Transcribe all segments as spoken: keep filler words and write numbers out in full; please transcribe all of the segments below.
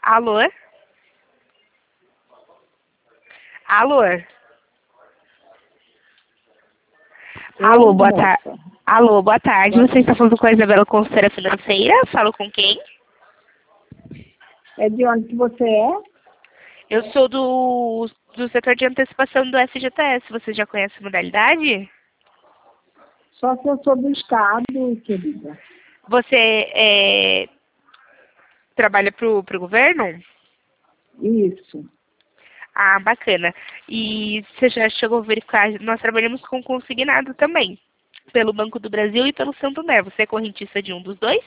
Alô? Alô? Alô, boa tarde. Alô, boa tarde. Você está falando com a Isabela, consultora financeira? Falo com quem? É de onde que você é? Eu sou do, do setor de antecipação do S G T S. Você já conhece a modalidade? Só se eu sou do Estado, querida. Você é, trabalha para o governo? Isso. Ah, bacana. E você já chegou a verificar? Nós trabalhamos com consignado também, pelo Banco do Brasil e pelo Santander. Você é correntista de um dos dois?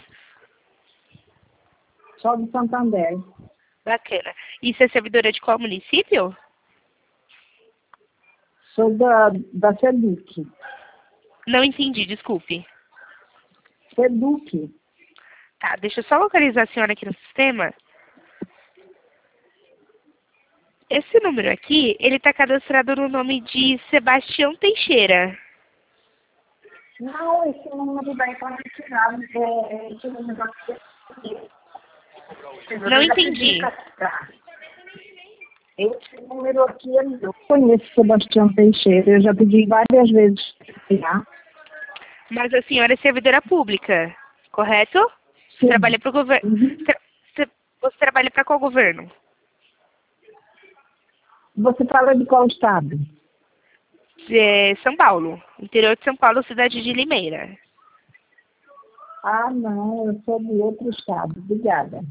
Só do Santander. Bacana. E você é servidora de qual município? Sou da, da SEDUC. Não entendi, desculpe. SEDUC. Tá, deixa eu só localizar a senhora aqui no sistema. Esse número aqui, ele está cadastrado no nome de Sebastião Teixeira. Não, esse número daí está retirado. É, esse número aqui. Não entendi. Esse número aqui, eu não conheço Sebastião Teixeira. Eu já pedi várias vezes para tirar. Mas a senhora é servidora pública, correto? Você Sim. trabalha para o governo. Uhum. Você trabalha para qual governo? Você fala de qual estado? É São Paulo, interior de São Paulo, cidade de Limeira. Ah, não, eu sou de outro estado. Obrigada.